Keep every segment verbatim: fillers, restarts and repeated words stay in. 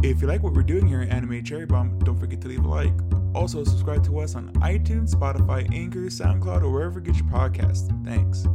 If you like what we're doing here at Anime Cherry Bomb, don't forget to leave a like. Also, subscribe to us on iTunes, Spotify, Anchor, SoundCloud, or wherever you get your podcasts. Thanks.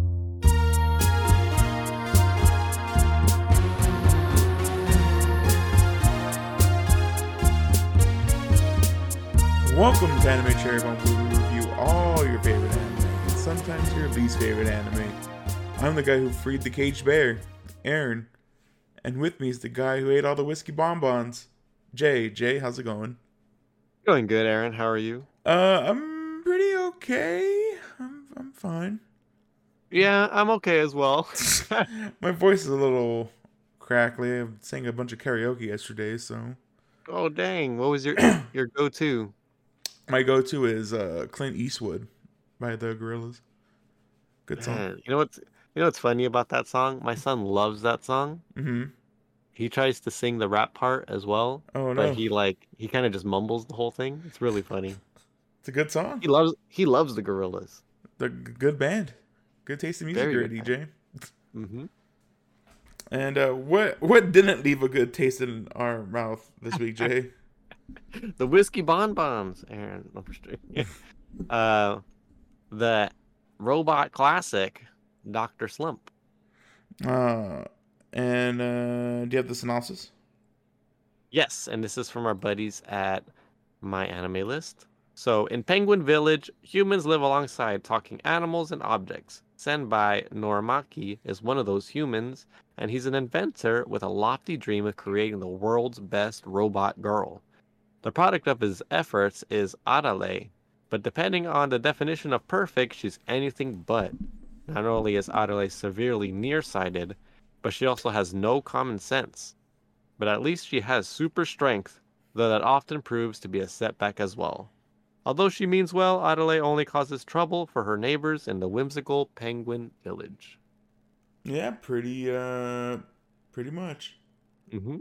Welcome to Anime Cherry Bomb, where we review all your favorite anime, and sometimes your least favorite anime. I'm the guy who freed the caged bear, Aaron. And with me is the guy who ate all the whiskey bonbons, Jay. Jay, how's it going? Going good, Aaron. How are you? Uh, I'm pretty okay. I'm I'm fine. Yeah, I'm okay as well. My voice is a little crackly. I sang a bunch of karaoke yesterday, so. Oh dang! What was your your go-to? My go-to is uh, Clint Eastwood by the Gorillaz. Good song. Man, you know what's you know what's funny about that song? My son loves that song. Mm-hmm. He tries to sing the rap part as well, Oh but no, he like he kind of just mumbles the whole thing. It's really funny. it's a good song. He loves he loves the Gorillas. They're g- good band. Good taste in music, Very there, good D J. Mm-hmm. And uh, what what didn't leave a good taste in our mouth this week, Jay? The whiskey bonbons, Aaron. No, I'm just kidding. uh, the robot classic, Doctor Slump. Uh, and uh, do you have the synopsis? Yes, and this is from our buddies at My Anime List. So, in Penguin Village, humans live alongside talking animals and objects. Senbai Norimaki is one of those humans, and he's an inventor with a lofty dream of creating the world's best robot girl. The product of his efforts is Adale, but depending on the definition of perfect, she's anything but. Not only is Adale severely nearsighted, but she also has no common sense. But at least she has super strength, though that often proves to be a setback as well. Although she means well, Adelaide only causes trouble for her neighbors in the whimsical Penguin Village. Yeah, pretty uh, pretty much. Mm-hmm.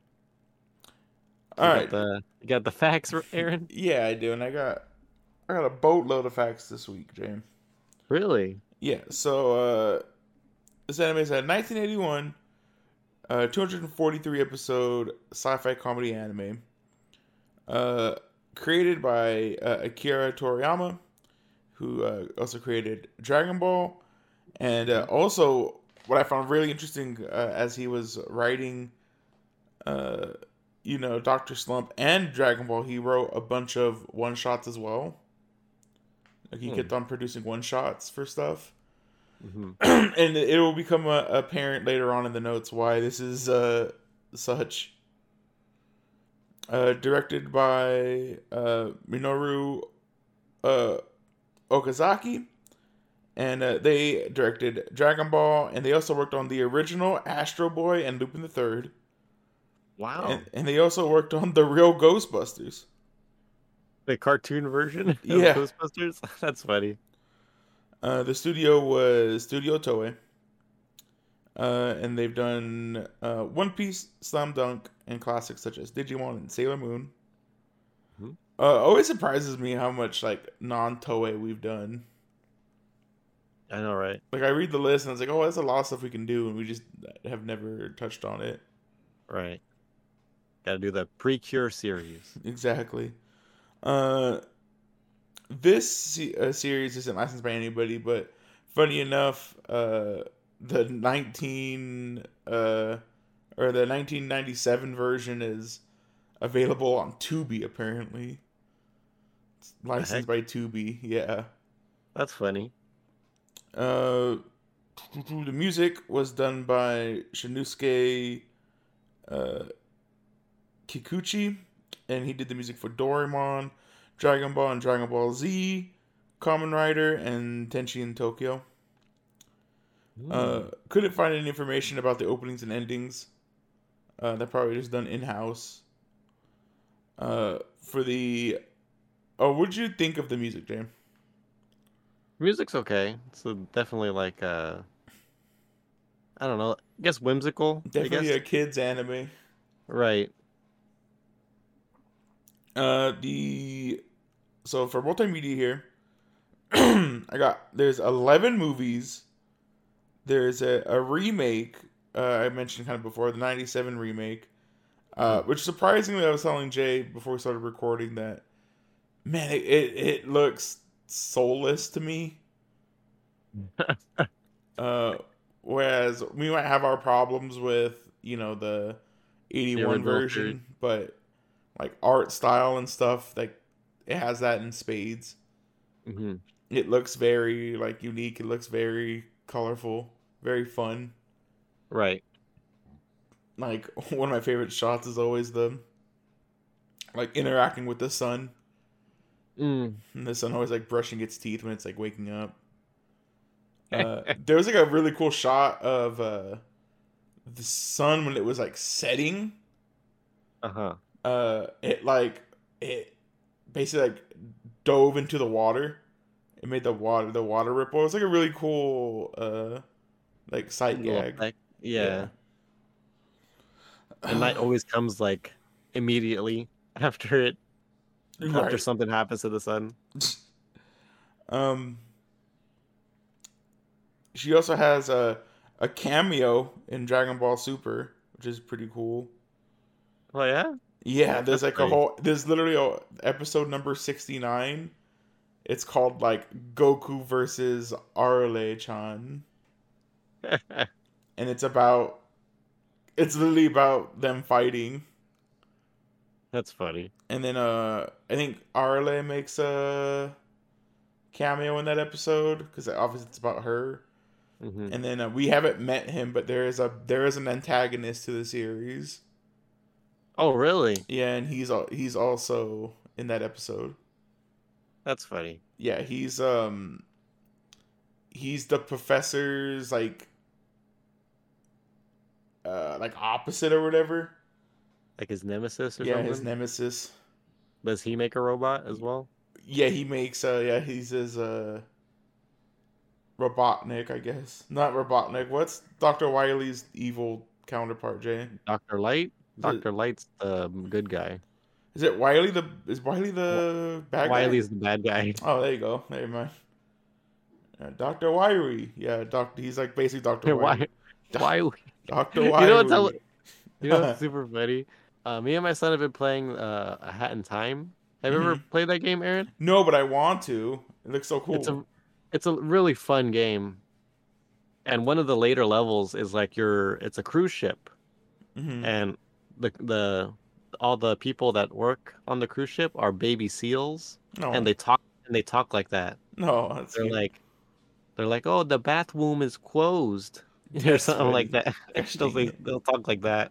All you right. Got the, you got the facts, Aaron? Yeah, I do, and I got I got a boatload of facts this week, James. Really? Yeah. So uh, this anime is a nineteen eighty-one, uh, two hundred forty-three episode sci-fi comedy anime. Uh, created by uh, Akira Toriyama, who uh, also created Dragon Ball, and uh, also what I found really interesting uh, as he was writing, uh, you know, Doctor Slump and Dragon Ball, he wrote a bunch of one shots as well. Like he hmm. kept on producing one shots for stuff, mm-hmm. and it will become uh, apparent later on in the notes why this is uh, such. Uh, directed by uh, Minoru uh, Okazaki, and uh, they directed Dragon Ball, and they also worked on the original Astro Boy and Lupin the Third. Wow! And, and they also worked on the real Ghostbusters, the cartoon version of yeah. Ghostbusters. That's funny. Uh, the studio was Studio Toei. Uh, and they've done uh, One Piece, Slam Dunk, and classics such as Digimon and Sailor Moon. Mm-hmm. Uh, always surprises me how much like non-Toei we've done. I know, right? Like I read the list and I was like, oh, that's a lot of stuff we can do, and we just have never touched on it. Right. Got to do the Precure series. Exactly. Uh, this uh, series isn't licensed by anybody, but funny enough, uh. The nineteen uh or the nineteen ninety-seven version is available on Tubi apparently. It's licensed by Tubi, yeah. That's funny. Uh, the music was done by Shinisuke uh, Kikuchi, and he did the music for Doraemon, Dragon Ball, and Dragon Ball Z, Kamen Rider, and Tenchi in Tokyo. Uh, couldn't find any information about the openings and endings. Uh, that probably just done in house. Uh, for the, oh, what did you think of the music, James? Music's okay. It's a, definitely like uh, I don't know. I guess whimsical. Definitely guess. a kids anime. Right. Uh, the so for multimedia here, I got there's eleven movies. There's a, a remake, uh, I mentioned kind of before, the ninety-seven remake. Uh, which surprisingly, I was telling Jay before we started recording that, man, it, it, it looks soulless to me. uh, whereas we might have our problems with, you know, the eighty-one original version, series. but like art style and stuff, like it has that in spades. Mm-hmm. It looks very like unique. It looks very colorful, very fun. Right. Like one of my favorite shots is always the like interacting with the sun. Mm. And the sun always like brushing its teeth when it's like waking up. Uh, there was like a really cool shot of uh, the sun when it was like setting. Uh-huh. Uh, it like it basically like dove into the water. It made the water the water ripple. It was like a really cool uh like sight Little gag. effect. Yeah. Yeah. And night always comes like immediately after it after Right. something happens to the sun. Um she also has a a cameo in Dragon Ball Super, which is pretty cool. Oh yeah? Yeah, there's That's like great. a whole there's literally a episode number sixty-nine. It's called like Goku versus Arale-chan. And it's about it's literally about them fighting. That's funny. And then uh I think Arale makes a cameo in that episode because obviously it's about her. Mm-hmm. And then uh, we haven't met him, but there is a there is an antagonist to the series. Oh really? Yeah, and he's al- he's also in that episode. That's funny. Yeah, he's um he's the professor's like uh like opposite or whatever. Like his nemesis or Yeah, something? his nemesis. Does he make a robot as well? Yeah, he makes uh yeah, he's his uh Robotnik, I guess. Not Robotnik. What's Doctor Wily's evil counterpart, Jay? Doctor Light? Is it, Doctor Light's the good guy. is it Wily the is Wily the bad guy? Wily's the bad guy. Oh, there you go. Never mind. Uh, Doctor Wily. Yeah, Doctor he's like basically Doctor Wily. Why? Why? Doctor You Wily. know what's el- you know what's super funny? Uh, me and my son have been playing uh, A Hat in Time. Have you ever Mhm. played that game, Aaron? No, but I want to. It looks so cool. It's a it's a really fun game. And one of the later levels is like you're it's a cruise ship, Mhm. and the the all the people that work on the cruise ship are baby seals, No, and they talk and they talk like that. no, that's They're cute. like they're like, "Oh, the bathroom is closed," or That's something like funny. that. Gosh they'll, dang say- it. they'll talk like that.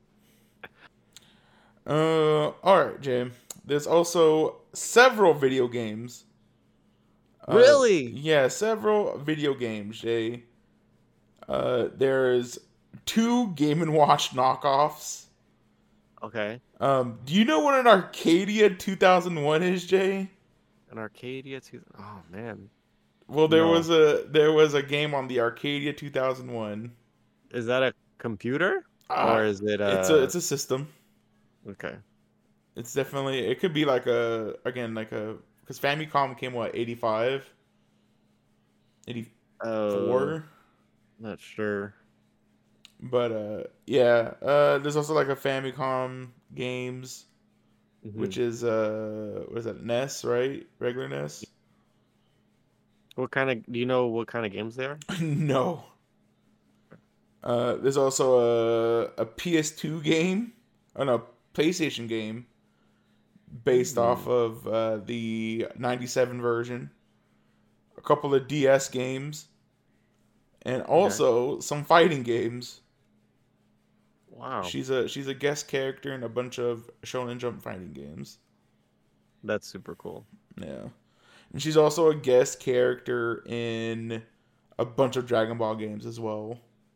Uh, all right, Jay. There's also several video games. Uh, Really? Yeah, several video games, Jay. Uh, there's two Game and Watch knockoffs. Okay. Um, do you know what an Arcadia two thousand one is, Jay? An Arcadia too. Oh man, Well, there No. was a there was a game on the Arcadia two thousand one. is that a computer Uh, or is it a? it's a it's a system. Okay. It's definitely it could be like a again like a because Famicom came what eighty-five, eighty-four. Oh, not sure. But uh yeah, uh there's also like a Famicom games, Mhm. which is uh what is that, N E S, right? Regular N E S? What kind of? Do you know what kind of games they are? No. Uh there's also a a P S two game, oh no, PlayStation game based Hmm. off of uh the ninety-seven version. A couple of D S games and also some fighting games. Wow, She's a she's a guest character in a bunch of Shonen Jump fighting games. that's super cool. Yeah. And she's also a guest character in a bunch of Dragon Ball games as well.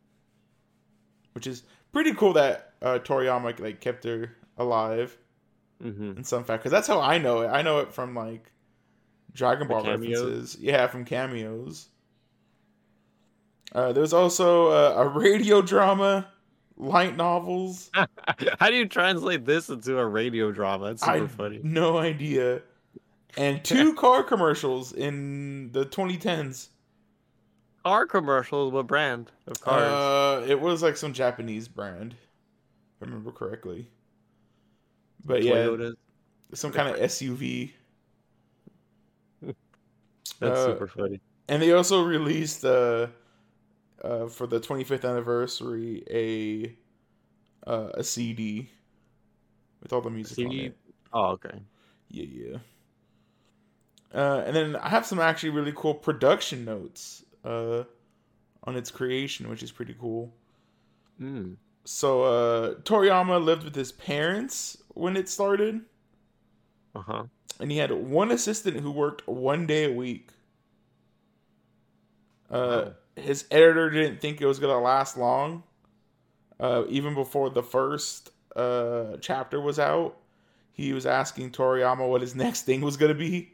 Which is pretty cool that uh, Toriyama like kept her alive Mm-hmm. in some fact. Because that's how I know it. I know it from like Dragon The Ball cameos? references. Yeah, from cameos. Uh, there's also uh, a radio drama, light novels. How do you translate this into a radio drama? It's super I funny. no idea. And two car commercials in the twenty tens. Car commercials. What brand of cars? Uh, it was like some Japanese brand, if I remember correctly. But yeah, Toyotas. some kind of S U V. That's Uh, super funny. and they also released uh, uh, for the twenty-fifth anniversary a uh, a C D with all the music on See? it. Oh, okay. Yeah, yeah. Uh, and then I have some actually really cool production notes uh, on its creation, which is pretty cool. Mm. So uh, Toriyama lived with his parents when it started, Uh huh. and he had one assistant who worked one day a week. Uh, Wow. his editor didn't think it was gonna last long, uh, even before the first uh, chapter was out. He was asking Toriyama what his next thing was gonna be,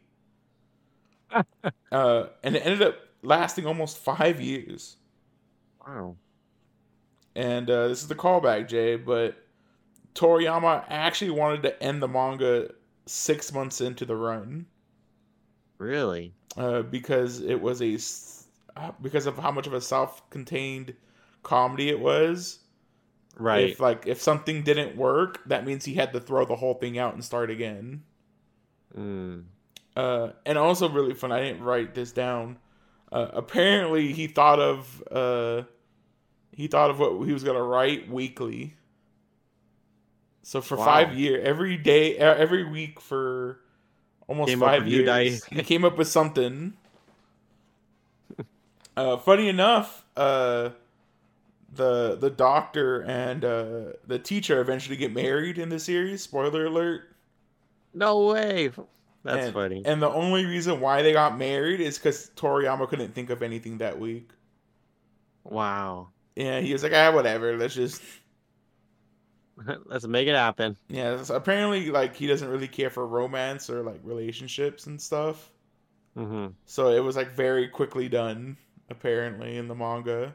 uh, and it ended up lasting almost five years. Wow. And uh, this is the callback, Jay, but Toriyama actually wanted to end the manga six months into the run Really? uh, because it was a because of how much of a self-contained comedy it was. Right. If like if something didn't work, that means he had to throw the whole thing out and start again. Mm. Uh, and also really fun. I didn't write this down. Uh, apparently, he thought of uh, he thought of what he was gonna write weekly. So for Wow. five years, every day, e- every week for almost Came up five with new years, di- he came up with something. Uh, funny enough, uh, the the doctor and uh, the teacher eventually get married in the series. Spoiler alert. No way. That's And funny. and the only reason why they got married is because Toriyama couldn't think of anything that week. Wow. Yeah, he was like, ah, whatever. Let's just Let's make it happen. yeah. So apparently, like he doesn't really care for romance or like relationships and stuff. Mm-hmm. So it was like very quickly done. Apparently in the manga.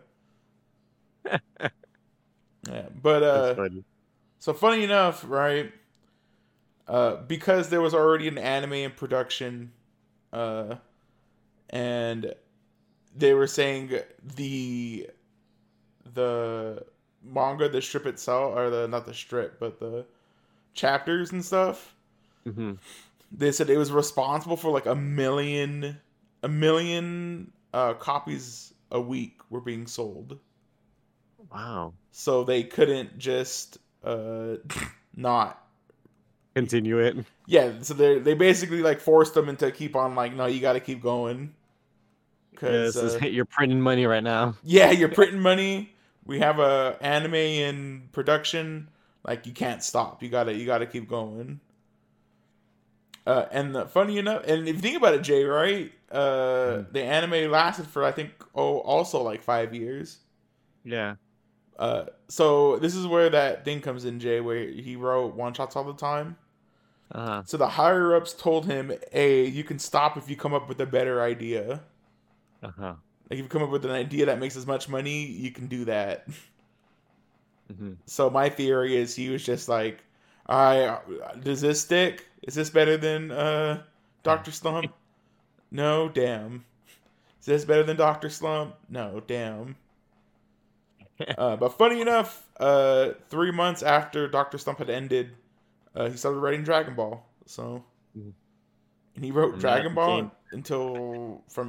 Yeah, but That's uh, funny. so funny enough, right? Uh, because there was already an anime in production, uh, and they were saying the the manga, the strip itself, or the not the strip, but the chapters and stuff. Mm-hmm. They said it was responsible for like a million, a million uh, copies a week were being sold. Wow. So they couldn't just uh, not. Continue it. Yeah, so they they basically like forced them into keep on like, no, you got to keep going. Yeah, Cause this is uh, you're printing money right now. yeah, you're printing money. We have a anime in production. Like you can't stop. You gotta you gotta keep going. Uh, and the, funny enough, and if you think about it, Jay, right? Uh, Mhm. the anime lasted for I think oh also like five years. Yeah. Uh, so this is where that thing comes in, Jay, where he wrote one shots all the time. Uh-huh. So the higher ups told him, "Hey, you can stop if you come up with a better idea. Uh-huh. Like if you come up with an idea that makes as much money, you can do that." Mm-hmm. So my theory is he was just like, "All right, does this stick? Is this better than uh, Doctor Slump? No, damn. Is this better than Doctor Slump? No, damn." Uh, but funny enough, uh, three months after Doctor Slump had ended, uh, he started writing Dragon Ball. So, Mhm. and he wrote And that Dragon Ball became until from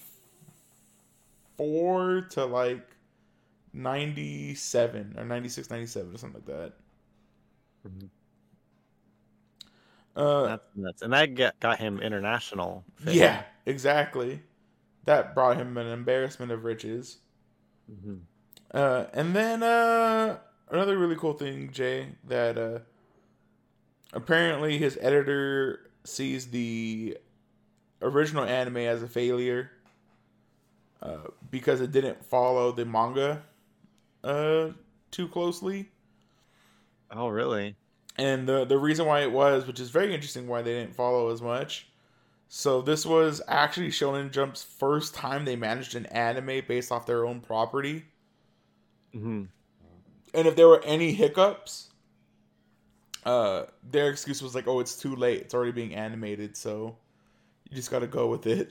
eighty-four to like ninety-seven or ninety-six, ninety-seven or something like that. Mhm. Uh, That's nuts. And that get, got him international fame. yeah, exactly. That brought him an embarrassment of riches. Mm-hmm. Uh, and then uh, another really cool thing, Jay, that uh, apparently his editor sees the original anime as a failure uh, because it didn't follow the manga uh, too closely. Oh, really? And the the reason why it was, which is very interesting, why they didn't follow as much. So this was actually Shonen Jump's first time they managed an anime based off their own property. Mm-hmm. And if there were any hiccups, uh, their excuse was like, "Oh, it's too late. It's already being animated, so you just got to go with it."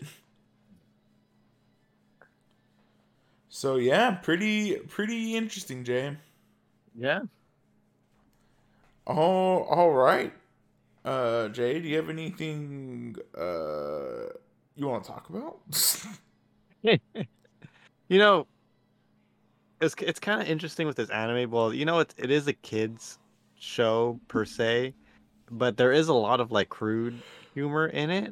So yeah, pretty pretty interesting, Jay. Yeah. Oh, all right. Uh, Jay, do you have anything uh you want to talk about? You know, it's it's kind of interesting with this anime. Well, you know, it it is a kids show per se, but there is a lot of like crude humor in it.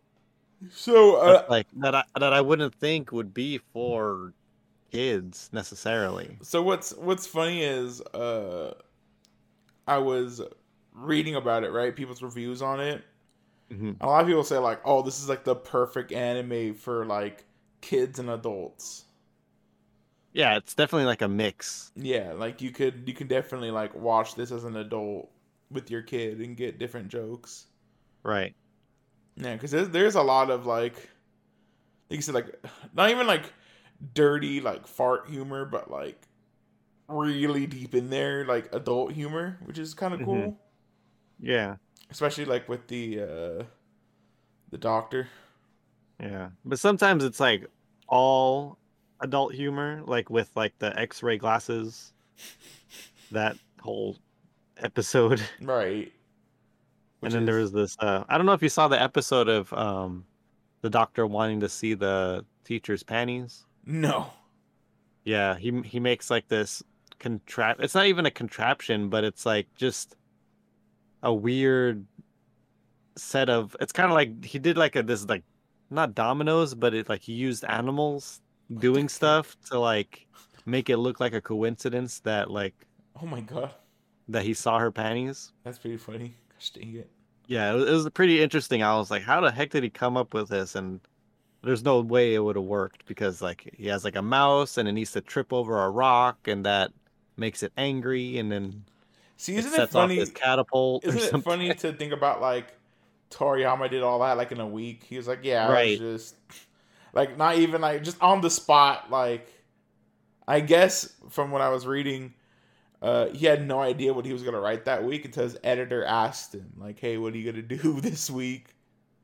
so, That's uh, like that I that I wouldn't think would be for kids necessarily. so what's what's funny is uh, I was reading about it, right? People's reviews on it. Hmm. A lot of people say like, "Oh, this is like the perfect anime for like kids and adults." Yeah, it's definitely like a mix. Yeah, like you could you can definitely like watch this as an adult with your kid and get different jokes. Right. Yeah, because there's there's a lot of like, like you said, like not even like dirty like fart humor, but like really deep in there, like adult humor, which is kind of Hmm. cool. Yeah. Especially like with the uh the doctor. Yeah. But sometimes it's like all adult humor, like with like the X-ray glasses, that whole episode. Right. And Which then there is was this uh I don't know if you saw the episode of um the doctor wanting to see the teacher's panties. no. Yeah, he he makes like this contrap it's not even a contraption, but it's like just a weird set of it's kind of like he did like a this like not dominoes, but it like he used animals What the doing fuck? stuff to like make it look like a coincidence that like Oh my god. that he saw her panties. That's pretty funny. Gosh dang it. Yeah, it was, it was pretty interesting. I was like, how the heck did he come up with this? And there's no way it would have worked because like he has like a mouse and it needs to trip over a rock and that makes it angry and then See, it isn't it sets off this funny? catapult or Isn't it something. funny to think about like Toriyama did all that like in a week? He was like, yeah, I was Right. just like not even like just on the spot. Like I guess from what I was reading, uh, he had no idea what he was gonna write that week until his editor asked him, like, "Hey, what are you gonna do this week?"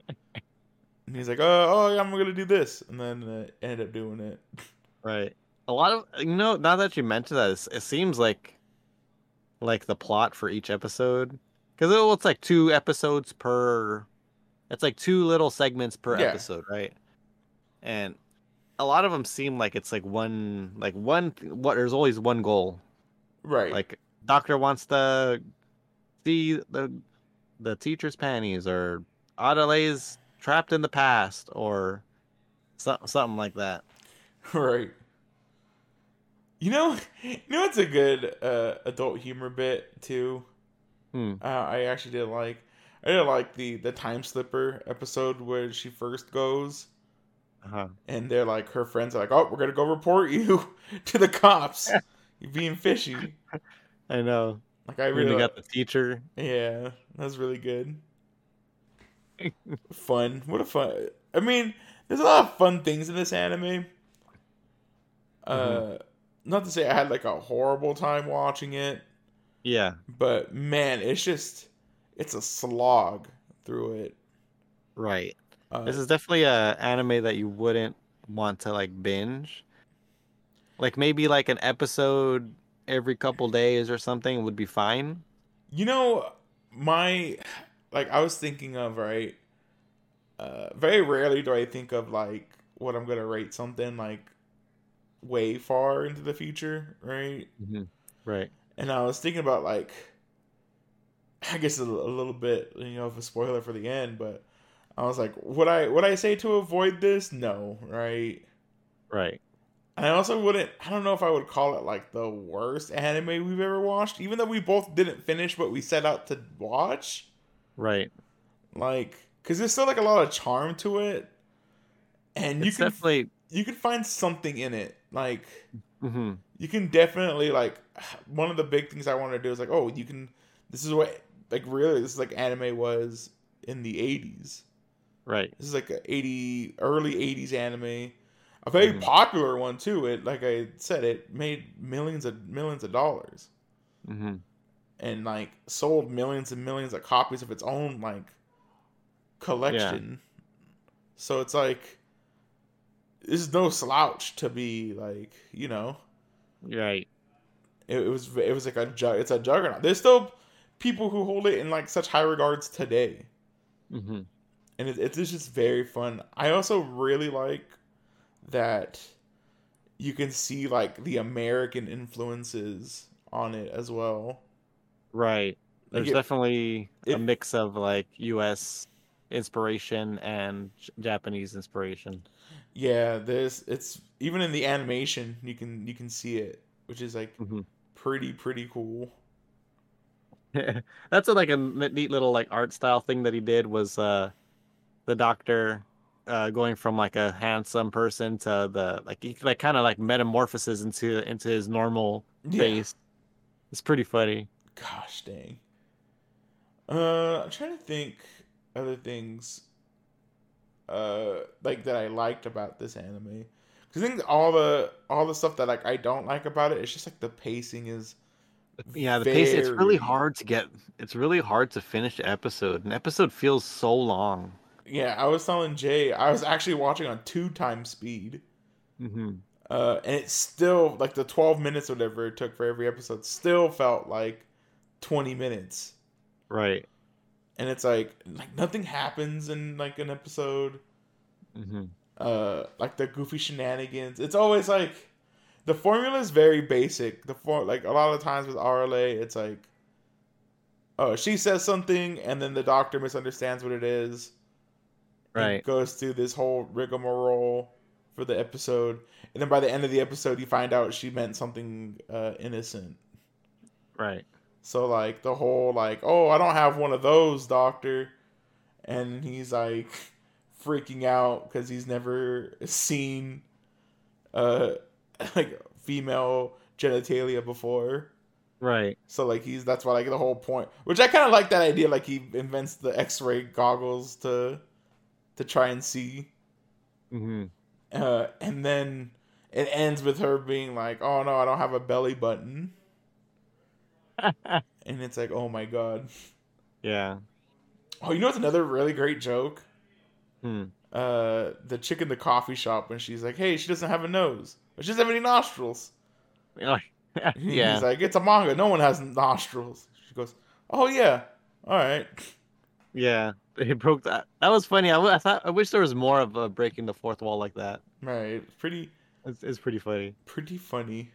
And he's like, "Oh, oh, yeah, I'm gonna do this," and then uh, ended up doing it. Right. A lot of you know, now that you mention that, it's, it seems like like the plot for each episode because it, well, it's like two episodes per. It's like two little segments per Yeah, episode, right? And a lot of them seem like it's like one, like one. What there's always one goal. right, Like doctor wants to see the the teacher's panties, or Adelaide's trapped in the past, or so, something like that. right. You know, you know, it's a good uh, adult humor bit too. Hmm. Uh, I actually did like. I did like the the time slipper episode where she first goes, Uh-huh. and they're like her friends are like, "Oh, we're gonna go report you to the cops. You're being fishy." I know. Like I Then really, you like, got the teacher. yeah, that's really good. Fun. What a fun. I mean, there's a lot of fun things in this anime. Hmm. Uh, not to say I had like a horrible time watching it, Yeah, but man, it's just it's a slog through it. right. Uh, This is definitely a anime that you wouldn't want to like binge. Like maybe like an episode every couple days or something would be fine. you know, my like I was thinking of right. Uh, very rarely do I think of like what I'm gonna rate something like way far into the future, right? Hmm. Right. And I was thinking about like I guess a, a little bit, you know, of a spoiler for the end, but I was like, would I would I say to avoid this? No, right? Right. And I also wouldn't. I don't know if I would call it like the worst anime we've ever watched, even though we both didn't finish what we set out to watch. Right. Like, because there's still like a lot of charm to it, and you It's can definitely. you can find something in it. Like, Hmm. you can definitely like one of the big things I want to do is like, oh, you can. This is what like really this is like anime was in the eighties. Right. This is like a eighty early eighties anime, a very Hmm. popular one too. It like I said, it made millions of millions of dollars Hmm. and like sold millions and millions of copies of its own like Yeah. collection. So it's like this is no slouch to be like you know Right. it, it was it was like a jug it's a juggernaut. There's still people who hold it in like such high regards today. Mm-hmm. And it, it's just very fun. I also really like that you can see like the American influences on it as well. Right. Like There's it, definitely a it mix of like U S inspiration and J- Japanese inspiration. yeah, there's it's even in the animation you can you can see it, which is like Hmm. pretty pretty cool. That's a, like a n- neat little like art style thing that he did was uh the doctor uh going from like a handsome person to the like he like kind of like metamorphoses into into his normal Yeah. face. It's pretty funny. Gosh dang. Uh, I'm trying to think other things uh like that I liked about this anime. Cause I think all the all the stuff that like I don't like about it, it's just like the pacing is Yeah, the pace, it's really very hard to get it's really hard to finish the episode. An episode feels so long. yeah. I was telling Jay I was actually watching on two times speed. Hmm. Uh, and it still like the twelve minutes or whatever it took for every episode still felt like twenty minutes. Right. And it's like like nothing happens in like an episode. Hmm. Uh, like the goofy shenanigans. It's always like the formula is very basic. The for like a lot of times with R L A, it's like, oh, she says something and then the doctor misunderstands what it is and Right. goes through this whole rigmarole for the episode. And then by the end of the episode, you find out she meant something uh, innocent. Right. So like the whole like, oh, I don't have one of those, doctor, and he's like freaking out because he's never seen uh like female genitalia before. Right. So like he's that's why like the whole point, which I kind of like that idea. Like he invents the X-ray goggles to to try and see, Hmm. uh, and then it ends with her being like, "Oh no, I don't have a belly button," and it's like, "Oh my god." Yeah. Oh, you know what's another really great joke? Hmm. Uh, the chick in the coffee shop when she's like, "Hey, she doesn't have a nose. But she doesn't have any nostrils." He's Yeah. like, "It's a manga. No one has nostrils." She goes, "Oh yeah, all right." Yeah. He broke that. That was funny. I, w- I thought I wish there was more of a breaking the fourth wall like that. Right, pretty It's, it's pretty funny. pretty funny.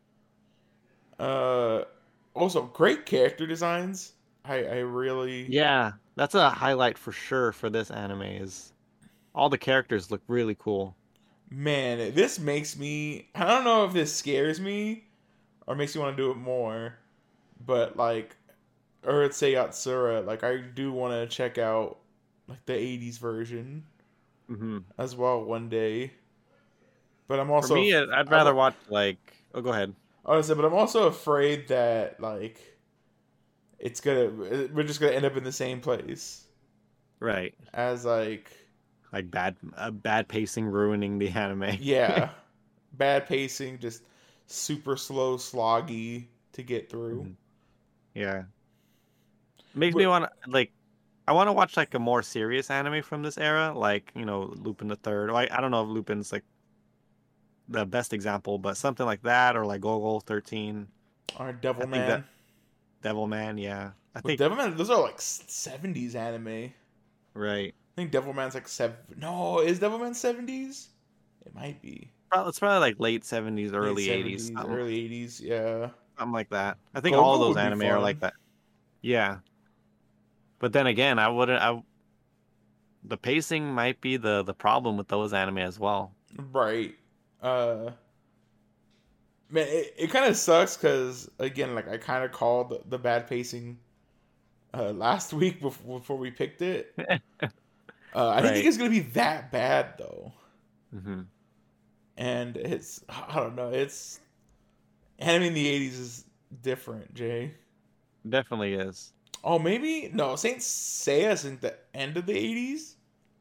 Uh, also great character designs. I I really Yeah, that's a highlight for sure for this anime is all the characters look really cool. man, this makes me. I don't know if this scares me or makes me want to do it more, but like Urusei Yatsura, like I do want to check out like the eighties version Hmm. as well one day. But I'm For also me, I- I'd I'm rather watch like. Oh, go ahead. honestly, but I'm also afraid that like it's gonna we're just gonna end up in the same place Right. as like Like bad, uh, bad pacing ruining the anime. yeah, bad pacing, just super slow, sloggy to get through. Mhm. Yeah. Makes me But want to like. I want to watch like a more serious anime from this era, like you know Lupin the Third. Like I don't know if Lupin's like the best example, but something like that, or like Gogol thirteen. our I think that Devilman. Devilman, yeah. I Well, think Devilman, those are like seventies anime. I right. think Devilman's like seven. No, is Devilman seventies? It might be Probably, it's probably like late seventies, late early eighties, seventies, something, early eighties. Yeah, something like that. I think all of Gogo those would be anime are fun. like that. Yeah, but then again, I wouldn't. I the pacing might be the the problem with those anime as well. Right. Uh, man, it, it kind of sucks because again, like I kind of called the, the bad pacing uh, last week before, before we picked it. Uh, I didn't think Right. it's gonna be that bad though, Hmm. and it's I don't know. It's anime in the eighties is different, Jay. Definitely is. Oh, maybe no. Saint Seiya's in the end of the eighties.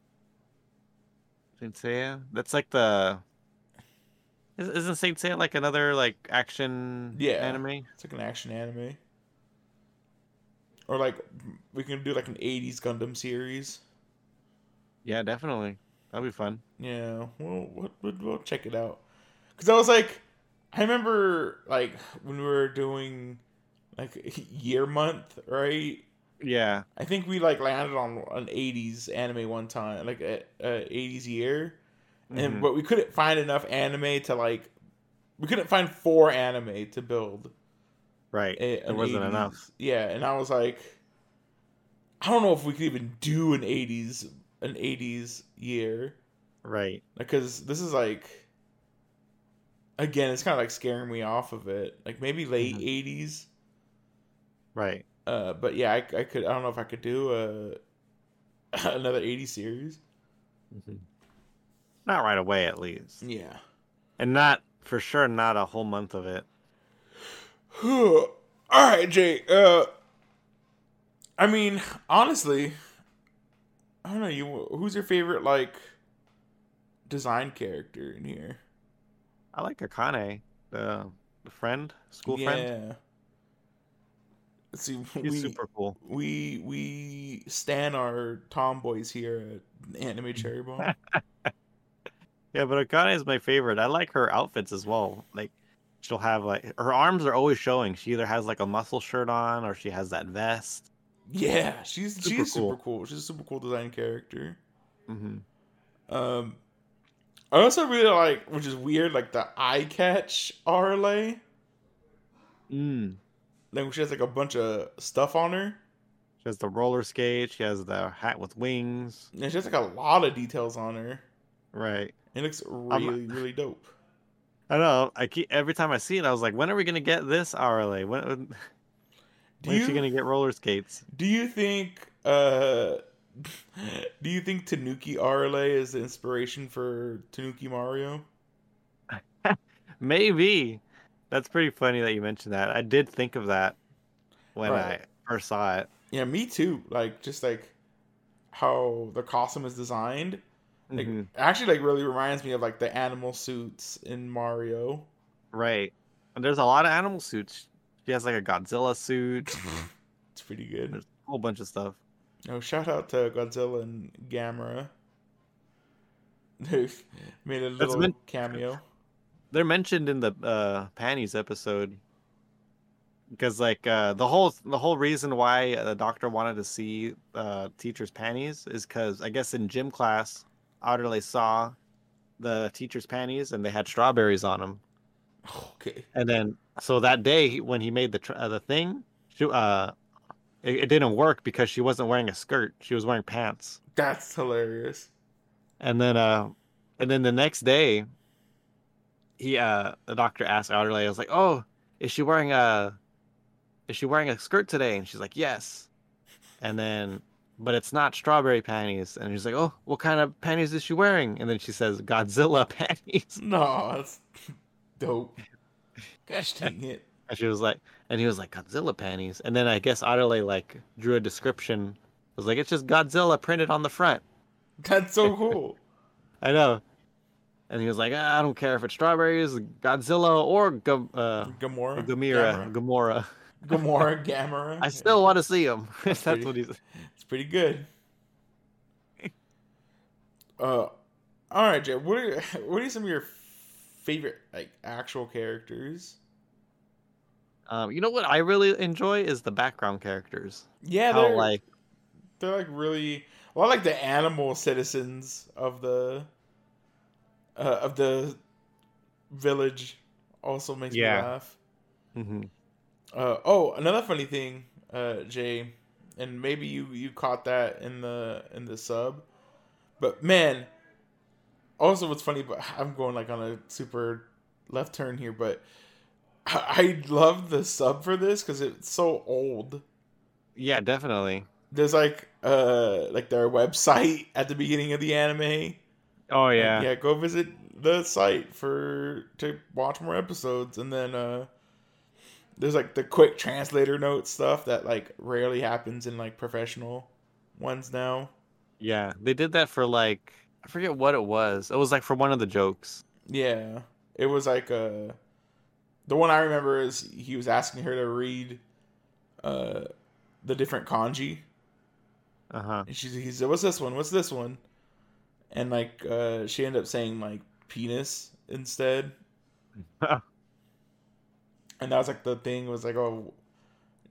Saint Seiya. That's like the. is- Isn't Saint Seiya like another like action Yeah, anime? it's like an action anime, or like we can do like an eighties Gundam series. Yeah, definitely. That'd be fun. Yeah, we'll we'll, we'll we'll check it out. Cause I was like, I remember like when we were doing like year month, right? Yeah. I think we like landed on an eighties anime one time, like a, a eighties year, and Hmm. but we couldn't find enough anime to like we couldn't find four anime to build Right. a, There an wasn't enough. eighties. Yeah, and I was like, I don't know if we could even do an eighties an eighties year Right. because this is like again, it's kind of like scaring me off of it. Like maybe late Hmm. eighties. Right. Uh, but yeah, I, I could. I don't know if I could do a another eighty series. Hmm. Not right away, at least, Yeah. and not for sure not a whole month of it. All right, Jay. Uh, I mean, honestly, I don't know. You, who's your favorite like design character in here? I like Akane, the the friend, school friend. Yeah. Let's see, He's we super cool. we we stan our tomboys here at Anime Cherry Bomb. Yeah, but Akane is my favorite. I like her outfits as well. Like she'll have like her arms are always showing. She either has like a muscle shirt on or she has that vest. Yeah, she's Super she's super cool. cool. She's a super cool design character. Hmm. Um, I also really like, which is weird, like the eye catch R L A. Mm. Like she has like a bunch of stuff on her. She has the roller skate. She has the hat with wings. And she has like a lot of details on her. Right. It looks Um, really, really dope. I know. I keep every time I see it, I was like, when are we gonna get this R L A? When Do when is she you gonna get roller skates? do you think uh do you think Tanuki R L A is the inspiration for Tanuki Mario? Maybe. That's pretty funny that you mentioned that. I did think of that when Right. I first saw it. Yeah, me too. Like just like how the costume is designed. Like Hmm. actually like really reminds me of like the animal suits in Mario. Right. And there's a lot of animal suits. She has like a Godzilla suit. It's pretty good. There's a whole bunch of stuff. Oh, shout out to Godzilla and Gamera. They made a That's little been cameo. they're mentioned in the uh panties episode because like uh the whole the whole reason why the doctor wanted to see uh teacher's panties is because I guess in gym class Outerlay saw the teacher's panties and they had strawberries on them. Okay, And then, so that day he- when he made the tr- uh, the thing, she, uh, it, it didn't work because she wasn't wearing a skirt. She was wearing pants. that's hilarious. And then, uh, and then the next day, he, uh, the doctor asked Outerlay, I was like, "Oh, is she wearing a, is she wearing a skirt today?" And she's like, "Yes." And then, but it's not strawberry panties. And he's like, "Oh, what kind of panties is she wearing?" And then she says, "Godzilla panties." No, that's dope. Gosh dang it. And she was like, and he was like, Godzilla panties. And then I guess Adelaide like drew a description. It was like, it's just Godzilla printed on the front. That's so cool. I know. And he was like, ah, I don't care if it's strawberries, Godzilla, or G- uh, Gamora, Gamera, Gamera, Gamora. Gamora, Gamera. I Yeah, still want to see him. that's That's pretty. what he's. It's pretty good. Uh, all right, Jay. What are what are some of your favorite like actual characters? Um, you know what I really enjoy is the background characters. Yeah, How they're like, they're like really a lot like the animal citizens of the uh, of the village. Also makes me yeah. laugh. Hmm. Uh, oh, another funny thing, uh, Jay, and maybe you you caught that in the in the sub, but man, also what's funny, but I'm going like on a super left turn here, but I, I love the sub for this because it's so old. Yeah, definitely. There's like uh like their website at the beginning of the anime. Oh Like yeah. yeah, go visit the site for to watch more episodes, and then uh there's like the quick translator note stuff that like rarely happens in like professional ones now. Yeah. They did that for like, I forget what it was. It was like for one of the jokes. Yeah, it was like uh the one I remember is he was asking her to read uh the different kanji, Uh huh. and she's he said, "What's this one? What's this one?" And like uh she ended up saying like penis instead, and that was like the thing was like, oh,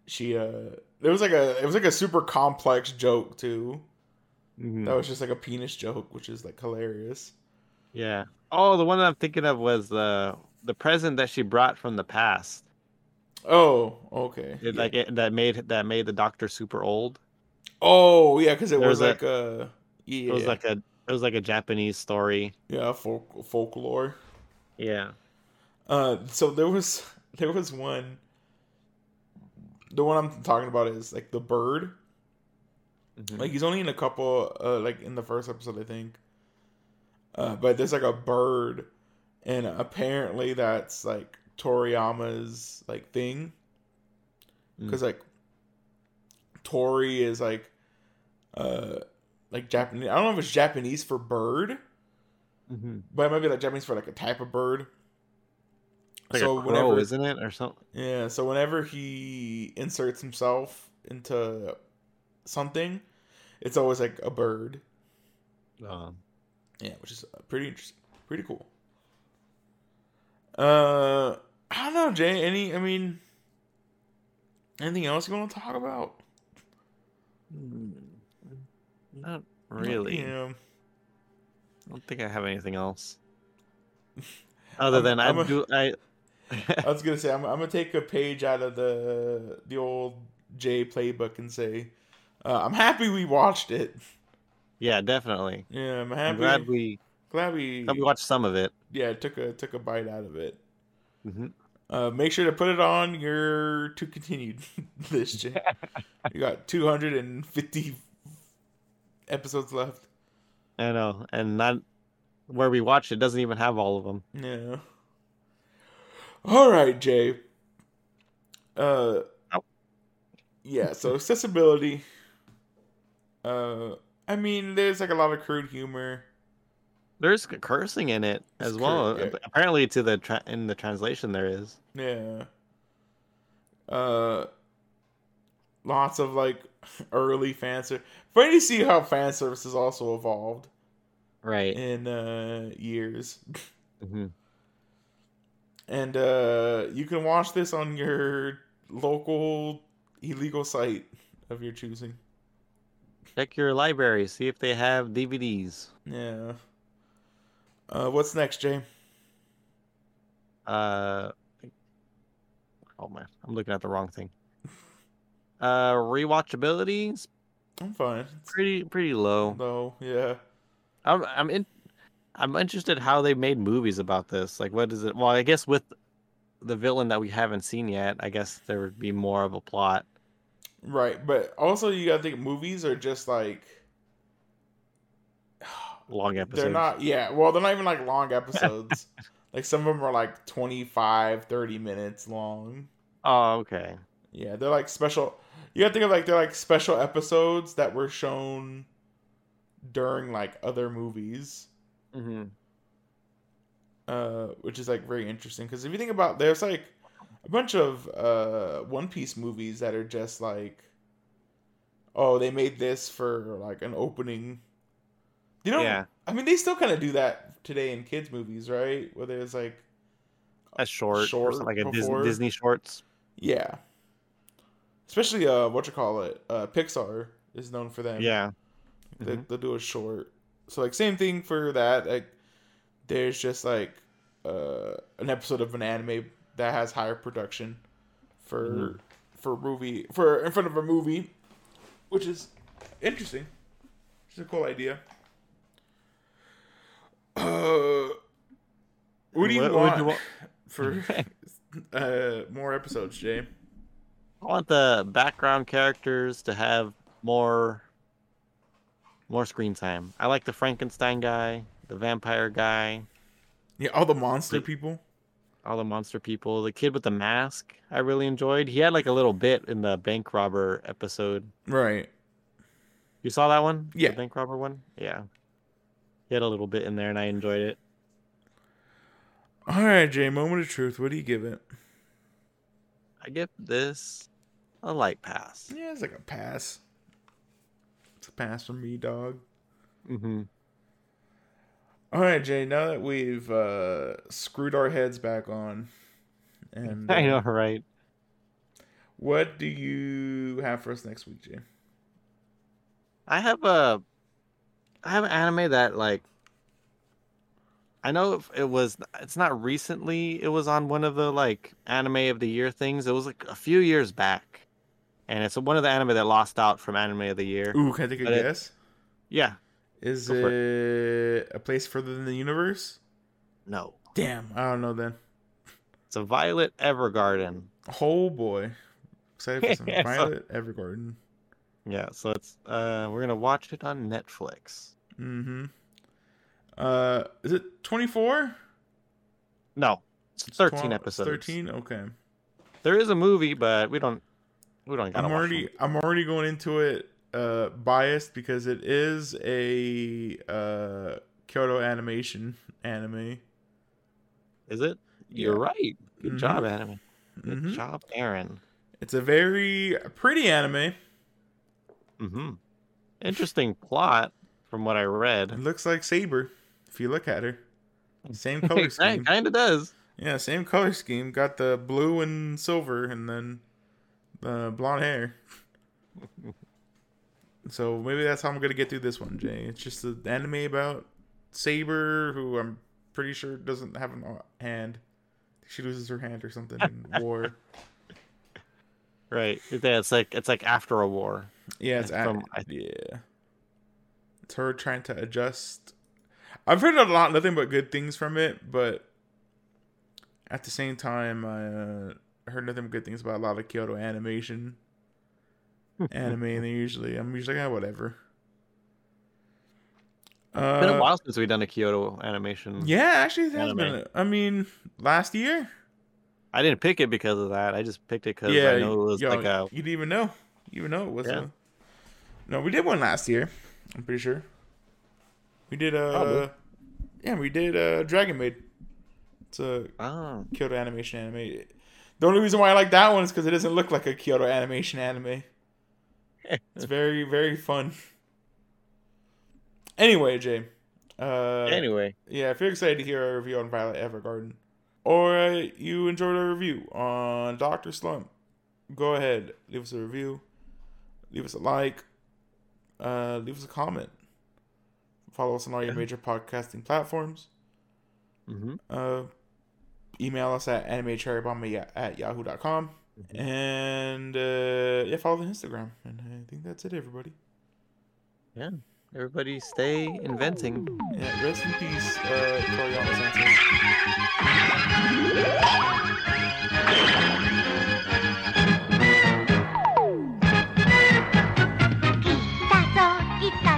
she uh, there was like a it was like a super complex joke too. Mhm. That was just like a penis joke, which is like hilarious. Yeah. Oh, the one that I'm thinking of was the the present that she brought from the past. Oh, okay, It, yeah. like it, that made that made the doctor super old. Oh, yeah, because it There was was a like a it was yeah, like a it was like a Japanese story. yeah, folk folklore. Yeah. Uh, so there was there was one. The one I'm talking about is like the bird. Hmm. Like he's only in a couple, uh, like in the first episode, I think. Uh, but there's like a bird, and apparently that's like Toriyama's like thing, Mm. because like Tori is like, uh, like Japanese. I don't know if it's Japanese for bird, Hmm. but it might be like Japanese for like a type of bird. Like a So crow, whenever, isn't it, or something? yeah, so whenever he inserts himself into something, it's always like a bird. Um, Yeah, which is pretty interesting, pretty cool. Uh, I don't know, Jay. Any, I mean, anything else you want to talk about? mm, not Not, really. yeah, I don't think I have anything else other I'm, than I I'm a, do I. I was gonna say I'm, I'm gonna take a page out of the the old Jay playbook and say, uh, I'm happy we watched it. Yeah, definitely. Yeah, I'm I'm happy, glad we glad glad we we, watched some of it. yeah, took a took a bite out of it. Hmm. Uh, make sure to put it on your to continue list, Jay. You got two hundred fifty episodes left. I know, and not where we watched it doesn't even have all of them. Yeah. All right, Jay. Uh, Oh. yeah. So accessibility. Uh, I mean, there's like a lot of crude humor. There's c- cursing in it It's as crude. well. Yeah. Ap- Apparently, to the tra- in the translation there is. Yeah. Uh, lots of like early fan service. Funny to see how fan service has also evolved Right. in uh years. Hmm. And uh, you can watch this on your local illegal site of your choosing. Check your library, see if they have D V Ds. Yeah. Uh, what's next, Jay? Uh, oh man, I'm looking at the wrong thing. Uh, rewatchability is I'm fine. It's pretty pretty low. low. Yeah. I'm I'm in. I'm interested how they made movies about this. Like, what is it? Well, I guess with the villain that we haven't seen yet, I guess there would be more of a plot. Right, but also you gotta think movies are just like Long they're episodes. not. Yeah, well, they're not even like long episodes. Like some of them are like twenty-five, thirty minutes long. Oh, okay. Yeah, they're like special. You gotta think of like they're like special episodes that were shown during like other movies. Hmm. Uh, which is like very interesting because if you think about, there's like a bunch of uh One Piece movies that are just like, oh, they made this for like an opening. You know, Yeah, I mean, they still kind of do that today in kids movies, right? Where there's like a short or something short like a Dis- before, Disney shorts. yeah. Especially uh, what you call it, uh, Pixar is known for them. Yeah. They Hmm. they'll do a short. So like same thing for that. Like there's just like uh an episode of an anime that has higher production Hmm. for for movie for in front of a movie, which is interesting. It's a cool idea. Uh, what do you What would want you want? for uh more episodes, Jay? I want the background characters to have more more screen time. I like the Frankenstein guy, the vampire guy, Yeah, all the monster the, people. all the monster people, the kid with the mask. I really enjoyed. He had like a little bit in the bank robber episode. Right. You saw that one? The Yeah. bank robber one? Yeah. He had a little bit in there and I enjoyed it. All right, Jay. Moment of truth. What do you give it? I give this a light pass. Yeah, it's like a pass. It's a pass from me, dog. Mm-hmm. All right, Jay. Now that we've uh, screwed our heads back on, and I know, uh, right? What do you have for us next week, Jay? I have a, I have an anime that like. I know it was. It's not recently. It was on one of the like anime of the year things. It was like a few years back, and it's one of the anime that lost out from anime of the year. Ooh, can I take a But it- guess? Yeah. Is Go for it a place further than the universe? No. Damn, I don't know then. It's a Violet Evergarden. Oh boy, excited for some Yeah, so- Violet Evergarden. Yeah. So it's uh, we're gonna watch it on Netflix. Mm-hmm. Uh, is it twenty-four? No, it's thirteen twelve, episodes. Thirteen. Okay. There is a movie, but we don't. We don't. Gotta I'm watch already. it. I'm already going into it uh biased because it is a uh Kyoto Animation anime. Is it? You're Yeah. right. Good Mhm. job, anime. Good Mhm. job, Aaron. It's a very pretty anime. Mm-hmm. Interesting plot from what I It read. looks like Saber if you look at her. Same color scheme. Kind of does. Yeah, same color scheme. Got the blue and silver, and then the blonde hair. So maybe that's how I'm gonna get through this one, Jay. It's just an anime about Saber, who I'm pretty sure doesn't have a hand. She loses her hand or something in war. Right. Yeah, it's like it's like after a war. Yeah, it's at, From- I- yeah. It's her trying to adjust. I've heard a lot, nothing but good things from it, but at the same time, I uh, heard nothing but good things about a lot of Kyoto animation anime, and they usually, I'm usually like, ah, whatever. It's been a Uh, while since we've done a Kyoto animation. yeah, actually, it has Anime. been. I mean, last year. I didn't pick it because of that. I just picked it because Yeah, I know it was yo, like a. you didn't even know. You even know it was. Yeah. A... No, we did one last year. I'm pretty sure. We did uh, Probably. yeah, we did uh, Dragon Maid. It's a Oh. Kyoto animation anime. The only reason why I like that one is because it doesn't look like a Kyoto animation anime. It's very, very fun. Anyway, Jay. Uh, Anyway, yeah, if you're excited to hear our review on Violet Evergarden, or uh, you enjoyed our review on Doctor Slump, go ahead, leave us a review, leave us a like, uh, leave us a comment. Follow us on all your Yeah. major podcasting platforms. hmm Uh, email us at animecherrybomb at yahoo dot com. Mhm. And uh, yeah, follow the Instagram. And I think that's it, everybody. everybody stay inventing. Yeah, rest in peace, uh, Toriyama Sensei. 「きたぞきた